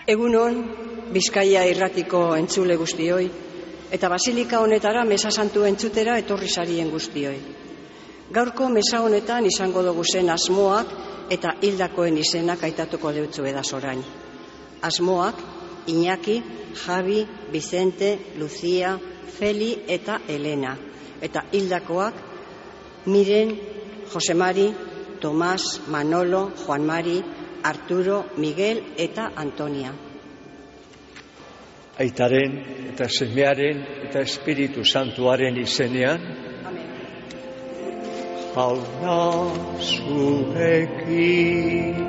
Egunon, Bizkaia irratiko entzule guztioi, eta basilika honetara mesa santu entzutera etorri sarien guztioi. Gaurko mesa honetan izango dugu zen asmoak eta hildakoen izenak aitatuko deutzu edaz orain. Asmoak, Iñaki, Javi, Vicente, Lucia, Feli eta Elena. Eta hildakoak, Miren, Jose Mari, Tomás, Manolo, Juan Mari, Arturo, Miguel eta Antonia. Aitaren eta semearen eta Espiritu Santuaren izenean. Amen. Jauna zurekin.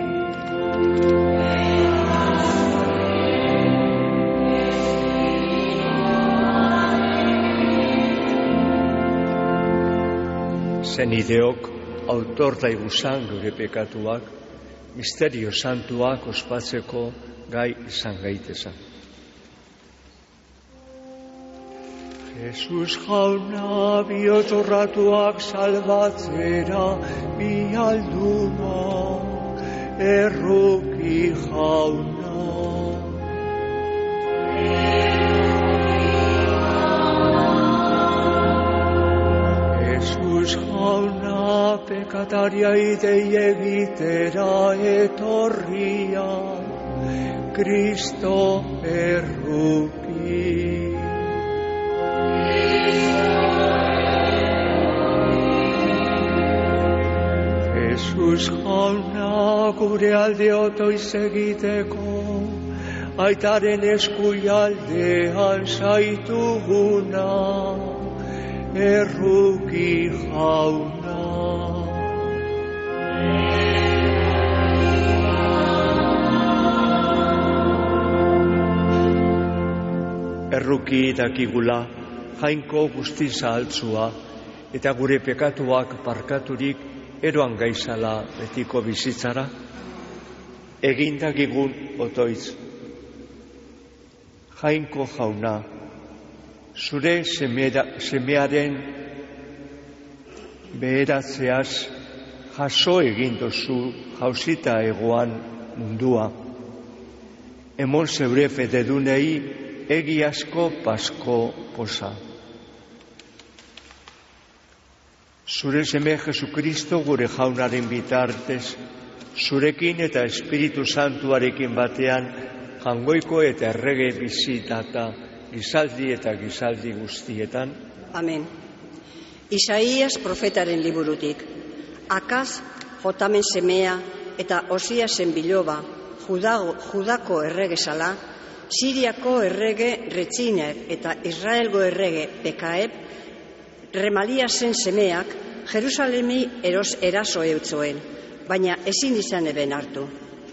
Zenideok autor daiguzan gure pekatuak, misterio santuak ospatzeko gai izan gaitezen. Jesus jauna bihotz-orratuak salbatzera bialdua, erruki jauna. Jesus jauna pekataria idei egitera etorria, Kristo erruki. Jesus jauna gure alde otoiz egiteko, aitaren eskuialdean zaituguna, erruki jauna. Erruki dakigula, jainko guztiz zahaltzua, eta gure pekatuak barkaturik eroan gaizala betiko bizitzara, egindakigun otoitz. Jainko jauna, zure semearen beheratzeaz jaso egin dozu jausita egoan mundua. Emon zeure fededunei egiazko pasko posa. Zure seme Jesukristo gure jaunaren bitartez, zurekin eta Espiritu Santuarekin batean, jangoiko eta errege bizitata, gizaldi eta gizaldi guztietan. Amen. Isaías profetaren liburutik. Akaz, Jotamen semea eta Osiasen biloba, Judako erregesala, Siriako errege Retziner eta Israelgo errege Pekaeb, Remaliasen semeak Jerusalemi eraso eutzoen, baina ezin izan eben hartu.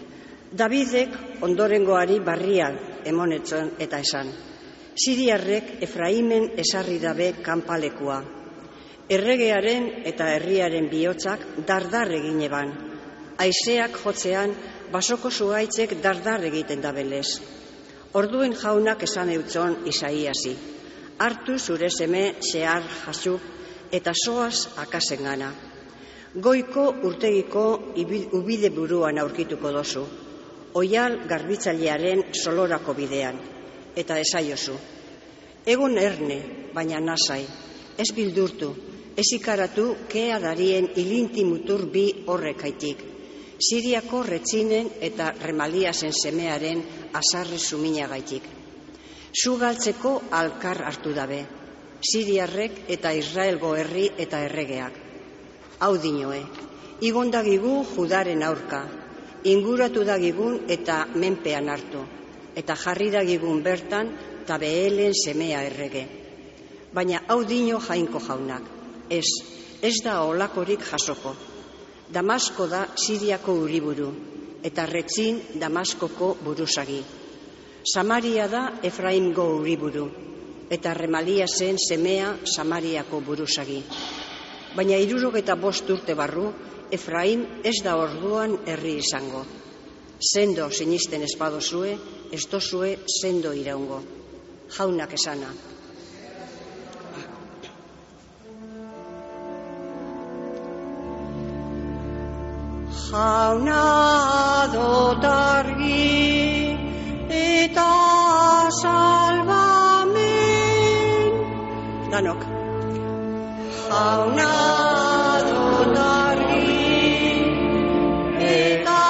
Davidek ondorengoari barrial emonetzon eta esan. Siriarrek Efraimen esarri dabe kanpalekua. Erregearen eta herriaren bihotzak dardar egin eban. Haizeak jotzean basoko zuhaitzek dardar egiten dabelez. Orduen jaunak esan eutzon Isaiasi. Hartu zure seme zehar jasuk eta zoaz akasengana. Goiko urtegiko ubide buruan aurkituko dozu. Oial garbitzailearen solorako bidean. Eta esaiozu. Egon erne, baina nasai. Ez bildurtu, ez ikaratu kea darien ilinti mutur bi horrekaitik. Siriako Retzinen eta Remaliasen semearen azarre suminagaitik. Zu galtzeko alkar hartu dabe, Siriarrek eta Israelgo herri eta erregeak. Hau dinoe, igondagigu Judaren aurka, inguratu dagigun eta menpean hartu, eta jarri dagigun bertan Tabeelen semea errege. Baina hau dino jainko jaunak, ez da olakorik jasoko. Damasko da Siriako uriburu, eta Retzin Damaskoko buruzagi. Samaria da Efraimgo uriburu, eta Remaliasen semea Samariako buruzagi. Baina 65 urte barru, Efraim ez da orduan herri izango. Sendo sinisten espadozue, ez dozue sendo iraungo. Jaunak esana. Jauna dotargi salvamen. Danok. Jauna dut argi eta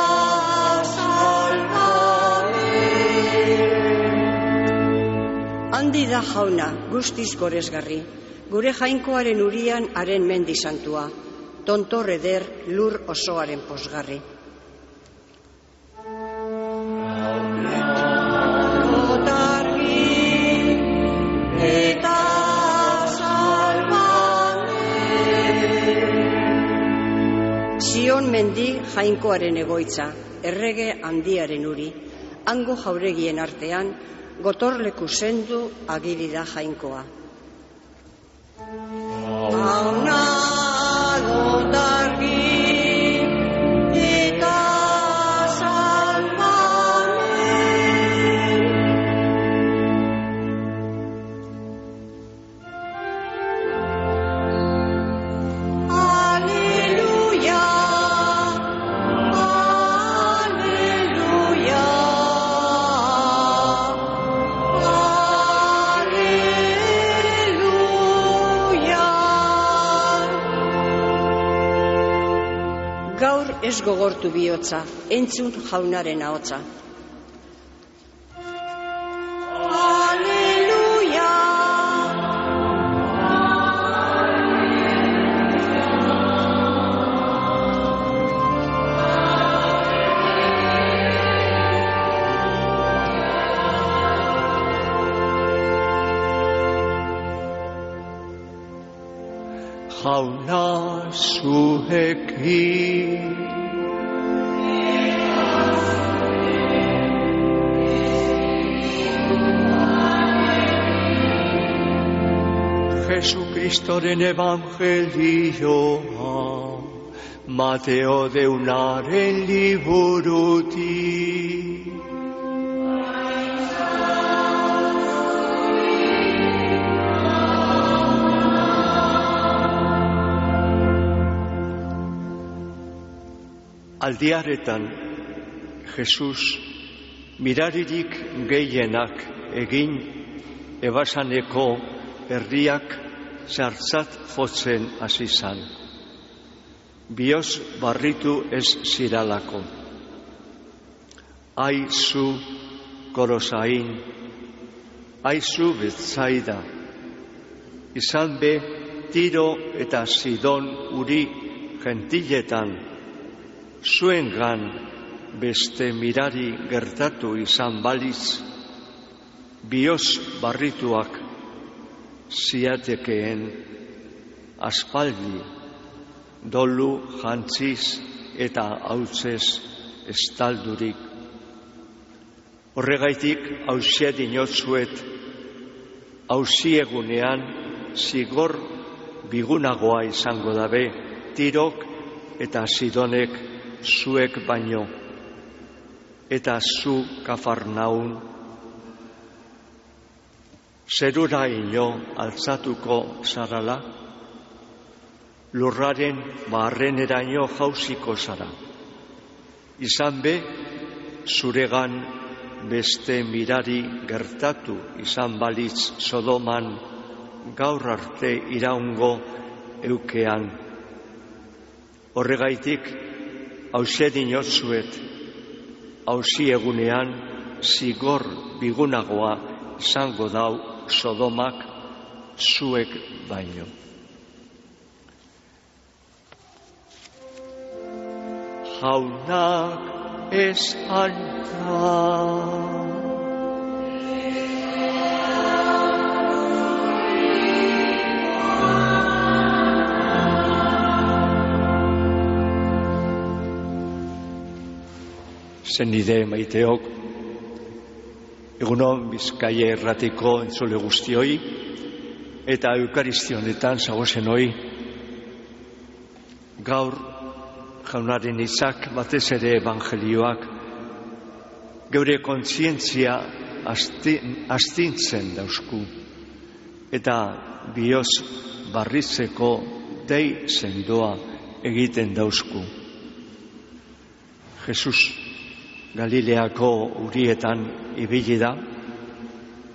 salvamen. Handi da jauna, guztiz goresgarri, gure jainkoaren urian haren mendi santua, tontor eder lur osoaren posgarri. Zion mendi jainkoaren egoitza, errege handiaren uri, hango jauregien artean, gotorleku sendu agiri da jainkoa. Jauna dut argi eta salvamen. Aleluia, aleluia, aleluia. Gaur ez gogortu bihotza, entzun jaunaren ahotsa. Aleluia. Jauna zuekin. Jesukristoren evangelioa, Mateo deunaren liburutik. Aldiaretan, Jesus miraririk gehienak egin ebasaneko herriak sartzat jotzen hasi zan. Bioz barritu ez ziralako. Aizu Korosain, aizu Betsaida, izan be Tiro eta Sidon uri gentiletan, zuengan beste mirari gertatu izan baliz, bioz barrituak ziatekeen aspaldi dolu jantziz eta hautzez estaldurik. Horregaitik hausia dinotzuet, hausiegunean zigor bigunagoa izango dabe Tirok eta Sidonek zuek baino, eta zu Kafarnaun, zerura ino altzatuko zarala, lurraren barreneraino jauziko zara. Izan be, zuregan beste mirari gertatu izan balitz Sodoman gaur arte iraungo eukean. Horregaitik, hauxe dinotzuet, hausi egunean zigor bigunagoa izango dau Sodomak zuek baino. Jaunak ez alta. Zenide maiteok, egunon Bizkaia Irratiko entzule guztioi, eta eukaristionetan zagozen hoi, gaur jaunaren hitzak batez ere evangelioak, geure kontzientzia astintzen dauzku, eta bioz barritzeko dei sendoa egiten dauzku. Jesus Galileako urietan ibili da,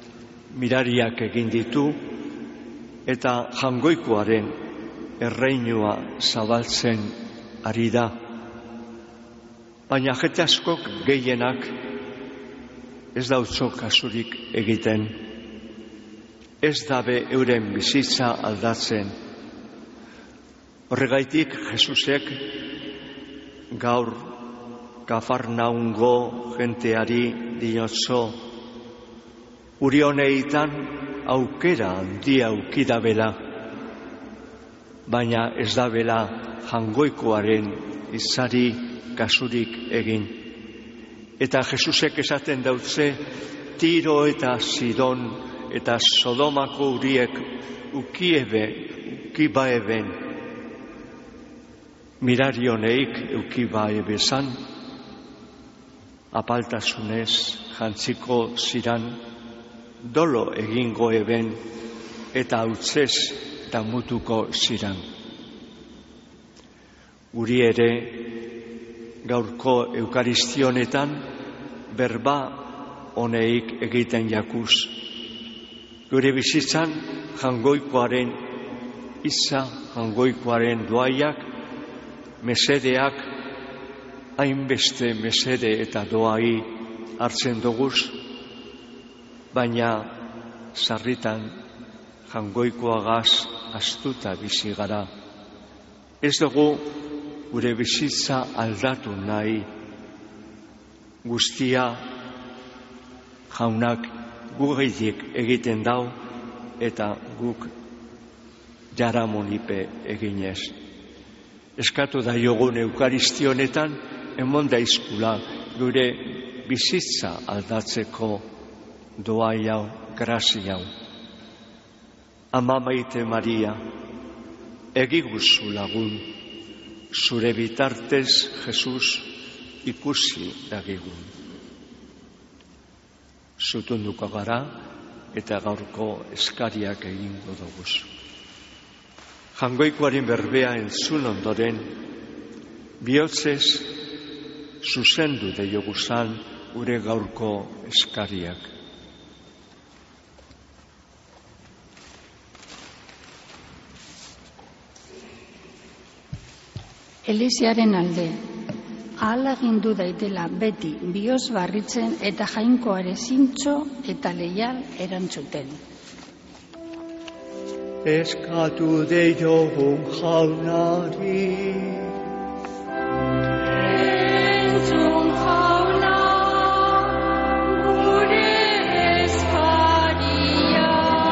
mirariak egin ditu eta Jaungoikoaren erreinua zabaltzen ari da. Baina jende askok gehienak ez dautzo kasurik egiten. Ez dabe euren bizitza aldatzen. Horregaitik Jesusek gaur Kafarnaungo jenteari diotzo, uri honeitan aukera handia aukidabela, baina ez dabela Jaungoikoaren izari kasurik egin. Eta Jesusek esaten dautze, Tiro eta Sidon eta Sodomako uriek ukibaeben, mirari honeik ukibaebezan, apaltasunez jantziko ziran, dolo egingo eben eta hautzez damutuko ziran. Guri ere, gaurko eukaristionetan berba honeik egiten jakuz. Gure bizitzan Jaungoikoaren iza, Jaungoikoaren doaiak, mesedeak, hainbeste mesede eta doai hartzen doguz, baina sarritan Jaungoikoagaz astuta bizi gara. Ez dugu gure bizitza aldatu nahi, guztia Jaunak gugeidik egiten dau eta guk jaramonipe eginez. Eskatu da jogun eukaristionetan emon daizkula gure bizitza aldatzeko doai hau, grazia hau. Ama Maite Maria, egiguzu lagun, zure bitartez Jesus ikusi dagigun. Zutunduko gara eta gaurko eskariak egingo doguz. Jaungoikoaren berbea entzun ondoren, bihotzez zuzendu deioguzan gure gaurko eskariak. Eliziaren alde, ahalagindu daitela beti bihotz barritzen eta Jainkoare zintzo eta leial erantzuten. Eskatu deiogun Jaunari, Entzun Jauna, gure eskaria.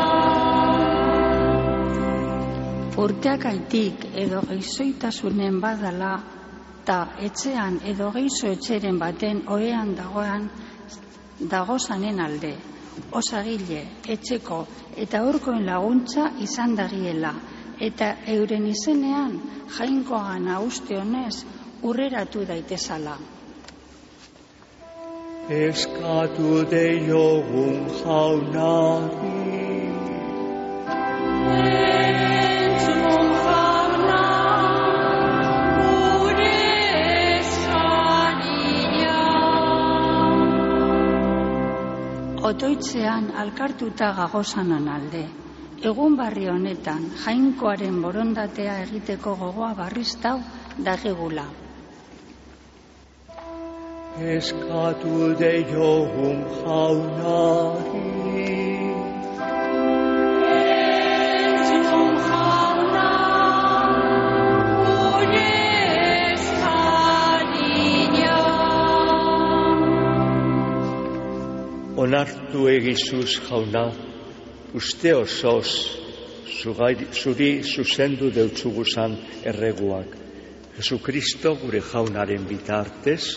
Urteakaitik edo geizoitasunen badala, eta etxean edo geizo etxeren baten ohean dagozanen alde, osagile, etxeko eta aurkoen laguntza izan dagiela, eta euren izenean Jainkoagana uste honez urreratu daitezala. eskatu deiogun Jaunari, Otoitzean alkartuta gagozanan alde, egun barri honetan Jainkoaren borondatea egiteko gogoa barriztau dagigula. eskatu deiogun Jaunari, Entzun Jauna, gure eskaria. onartu egizuz Jauna, uste osoz zuri zuzendu deutzuguzan erreguak. Jesukristo gure Jaunaren bitartez,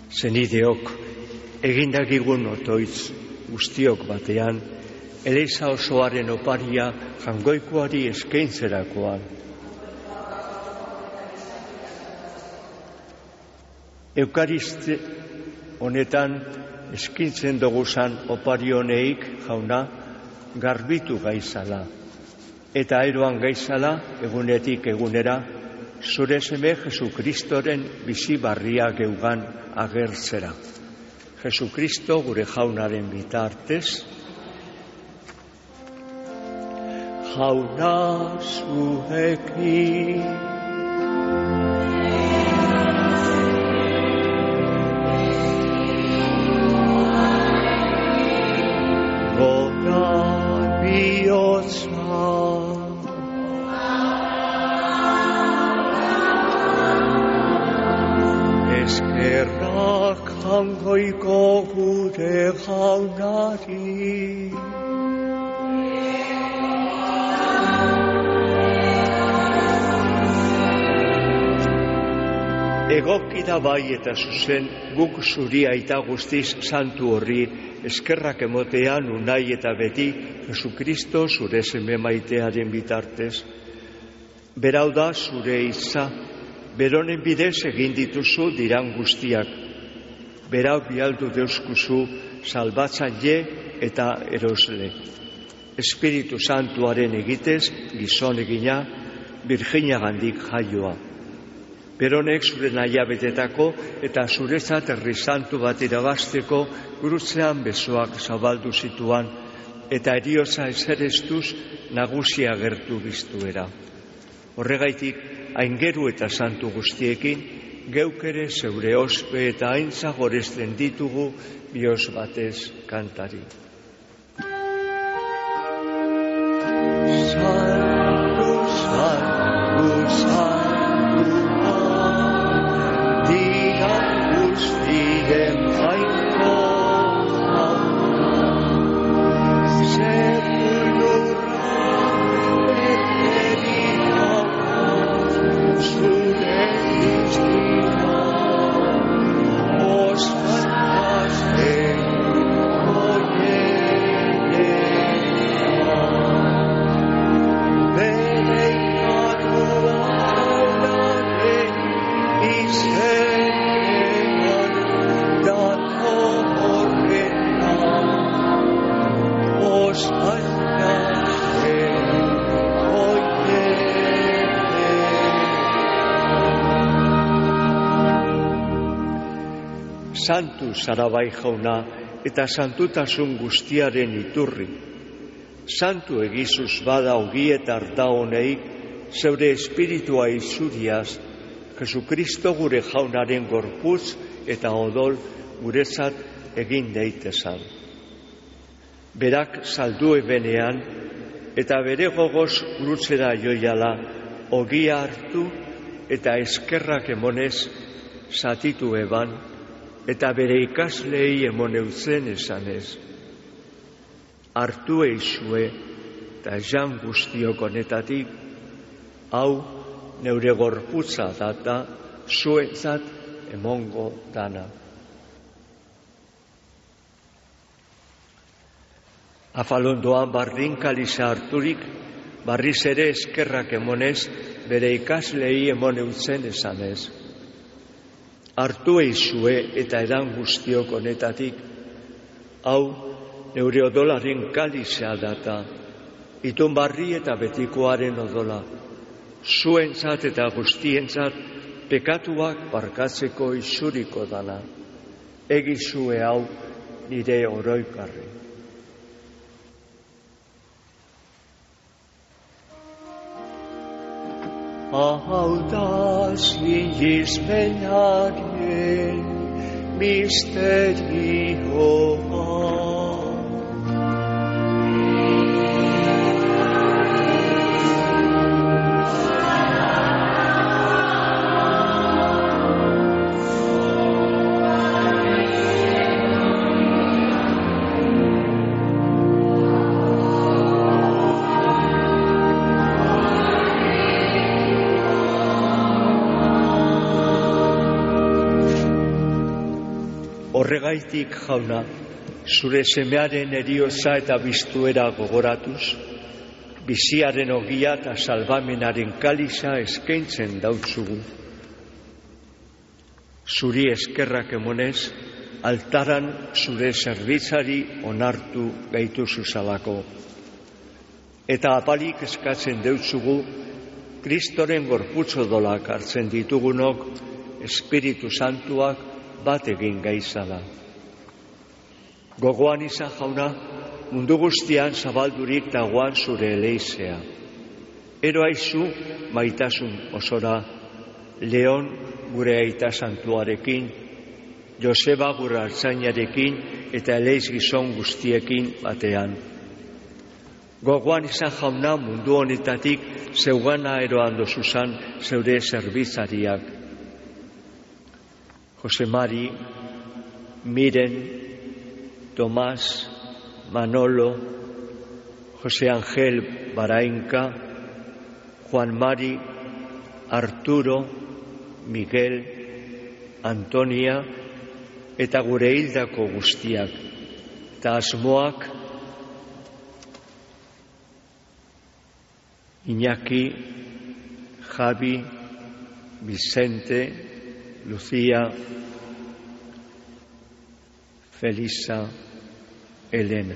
Zenideok, egindagigun otoitz guztiok batean, Eliza osoaren oparia jangoikoari eskaintzerakoan. Eukariste honetan eskaintzen doguzan opari honeik, jauna, garbitu gaizala, eta eroan gaizala egunetik egunera, zure seme Jesukristoren bizi barria geugan agertzera. Jesukristo gure jaunaren bitartez, jauna zuekin. Gora bihotza, eskerrak jangoiko gure jaunari. Egoki da bai eta zuzen guk zuri aita guztiz santu horri eskerrak emotean unai eta beti Jesukristo zure seme maitearen bitartez. Berau da zure hitza, beronen bidez egin dituzu diran guztiak. Berau bialdu deuskuzu salbatzaile eta erosle. Espiritu Santuaren egitez gizon egina, Virginiagandik jaioa. Beronek zure naia betetako eta zuretzat herri santu bat irabazteko gurutzean besoak zabaldu zituan eta eriotza ezerestuz nagusia gertu biztuera. Horregaitik, aingeru eta santu guztiekin, geuk ere zeure ospe eta aintza goresten ditugu bihotz batez kantari. Santu, santu, santu, Santu zara bai jauna eta santutasun guztiaren iturri. Santu egizuz bada ogi eta arda honeik zeure espiritua izuriaz, Jesukristo gure jaunaren gorputz eta odol guretzat egin daitezan. Berak saldu ebenean eta bere gogoz gurutzera joiala ogia hartu eta eskerrak emonez zatitu eban, eta bere ikaslei emoneutzen esanez. Hartu eizue eta esan guztiok honetatik, hau neure gorputza data zuentzat emongo dana. Afalondoan bardin kaliza harturik, barriz ere eskerrak emonez bere ikaslei emoneutzen esanez. Hartu eizue eta edan guztiok honetatik, hau neure odolaren kalizea data, itun barri eta betikoaren odola, zuentzat eta guztientzat pekatuak barkatzeko izuriko dana, egizue hau nire oroikarri. Hau da sinismenaren misterioa. Horregaitik, Jauna, zure semearen heriotza eta biztuera gogoratuz, biziaren ogia eta salbamenaren kaliza eskaintzen dautzugu. Zuri eskerrak emonez, altaran zure zerbitzari onartu gaituzuzalako. Eta apalik eskatzen deutzugu, Kristoren gorputz odolak hartzen ditugunok, Espiritu Santuak bat egin gaizala. Gogoan izan, Jauna, mundu guztian zabaldurik dagoan zure eleizea. Ero aizu maitasun osora, Leon gure aita santuarekin, Joseba gure artzainarekin eta eleiz gizon guztiekin batean. Gogoan izan, Jauna, mundu honetatik zeugana eroan dozuzan zeure zerbitzariak. Jose Mari, Miren, Tomás, Manolo, Jose Ángel Barainka, Juan Mari, Arturo, Miguel, Antonia eta gure hildako guztiak, eta asmoak Iñaki, Javi, Vicente, Lucía, Felisa, Elena.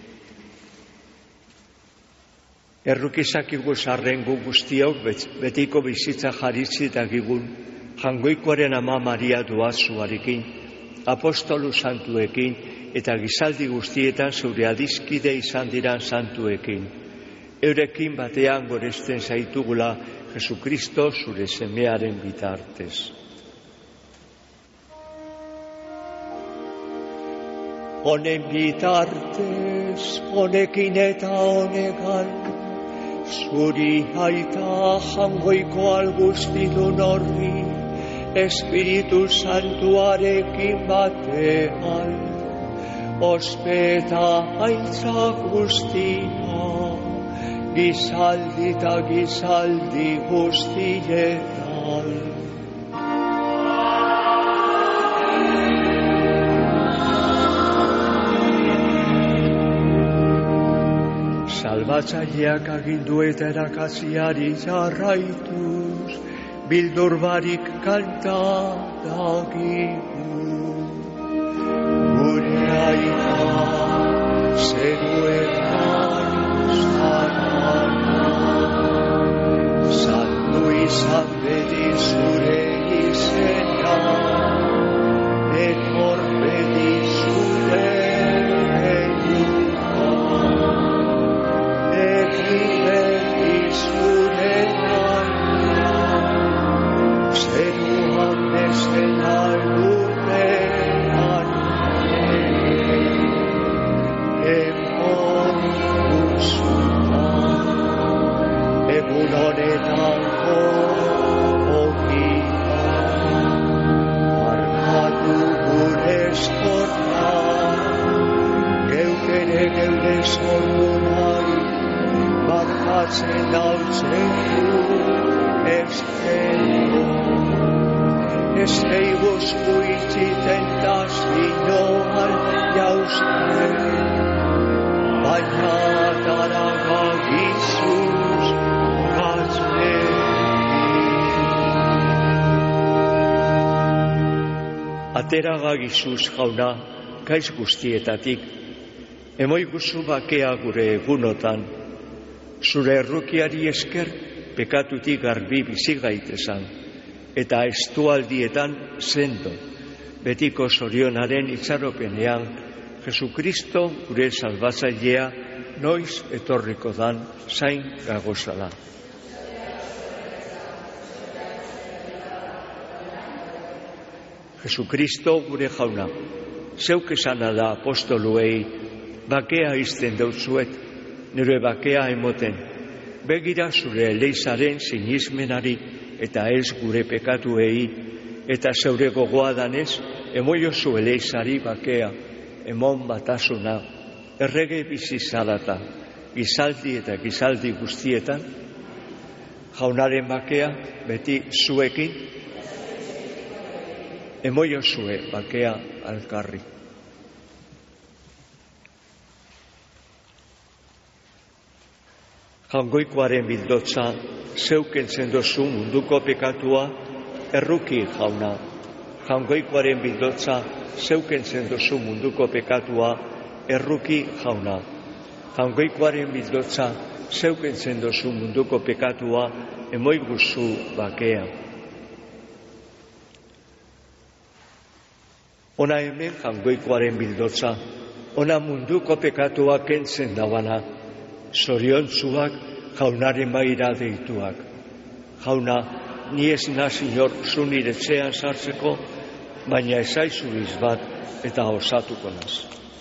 Errukizakigu zarrengu guztiok betiko bizitza jaritzi dagigun, jangoikoaren ama Maria Duazuarekin, apostolu santuekin eta gizaldi guztietan zure adiskide izan diran santuekin. Eurekin batean goresten zaitugula Jesukristo zure semearen bitartez. Honen bitartez, honekin eta honegan, zuri aita jangoiko alguztidun horri, Espiritu Santuarekin batean, ospeta aitza guztia, gizaldi eta gizaldi guztietan. Salbatzaileak agindu eta erakatziari jarraituz, bildur barik kanta dagigu. Gure aita zeruetan zarana, santu izan bedi zure izena, etor bedi zure eguka, egin bedi zure naia, zeruan bezena lurrean, egun honetako ogia, markatu gure eskorra, geuk ere geure zordu nahi, markatzen hautzen du estelu. Ez leiguzku itxiten da zinoan jauzten, baina daraga gizuz gazmekin. Ateraga gizuz, Jauna, gaiz guztietatik, emoi guzu bakea gure egunotan, zure errukiari esker pekatutik garbi bizi gaitezan, eta estualdietan sendo, betiko zorionaren itxaropenean, Jesukristo gure salbatzailea noiz etorriko dan zain gagozala. Jesukristo gure Jauna, zeuk esana da apostoluei, bakea izten dautzuet, nire bakea emoten, begira zure eleizaren sinismenari eta ez gure pekatuei, eta zeure gogoa danez, emoio zu eleizari bakea, emon batasuna, errege bizi zarata, gizaldi eta gizaldi guztietan, Jaunaren bakea beti zuekin emoiozue bakea alkarri. Jaungoikoaren bildotza, zeukentzen dozu munduko pekatua, erruki jauna. Jaungoikoaren bildotza, zeukentzen dozu munduko pekatua, erruki jauna. Jaungoikoaren bildotza, zeukentzen dozu munduko pekatua, emoiguzu bakea. Ona hemen jaungoikoaren bildotza, ona munduko pekatua kentzen dauana, zoriontzuak jaunaren maira deituak. Jauna, ni ez naz inor zu nire etxean sartzeko, baina ezaizu izbat eta osatuko naz.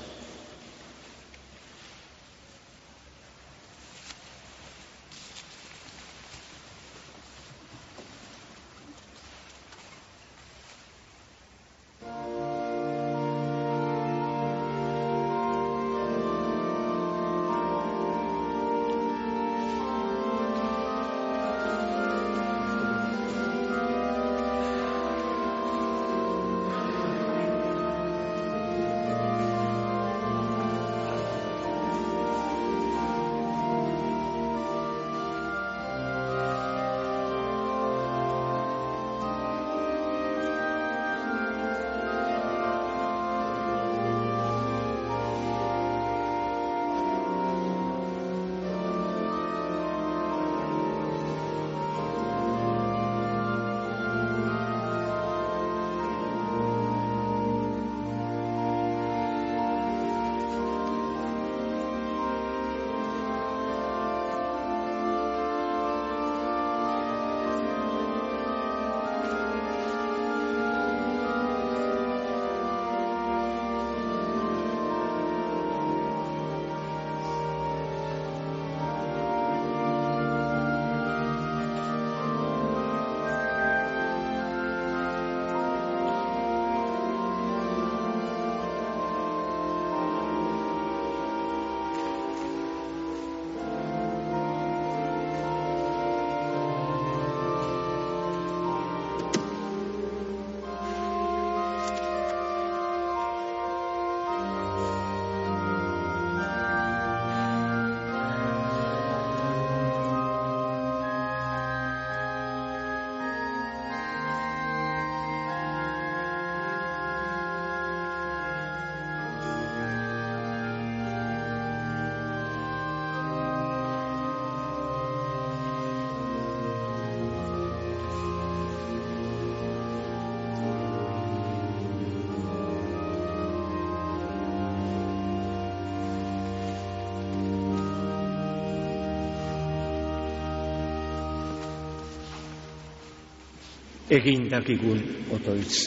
Egin dakigun otoitz.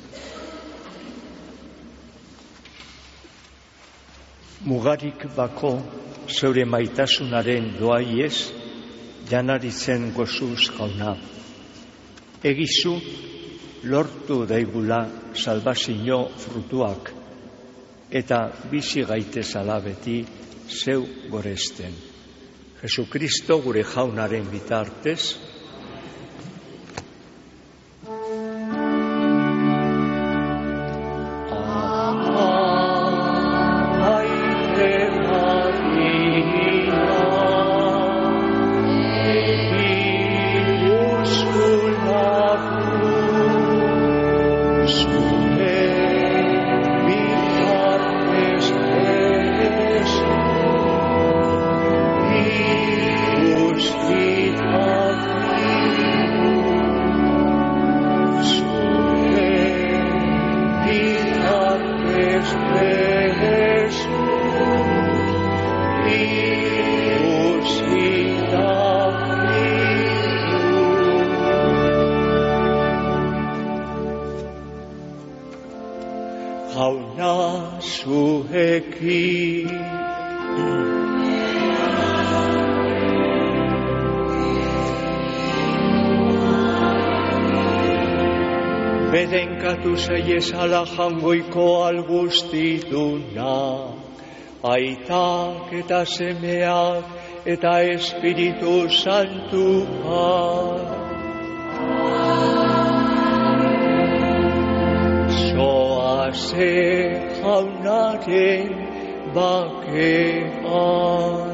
Mugarik bako zeure maitasunaren doaiez, janaritzen gozuz jauna. Egizu lortu daigula salbazio frutuak, eta bizi gaitezala beti zeu goresten. Jesukristo gure jaunaren bitartez, jauna zuekin. Bedenkatu zeiezala jangoiko algustiduna, aitak eta semeak eta Espiritu Santuak. Jose jaunaren bakean.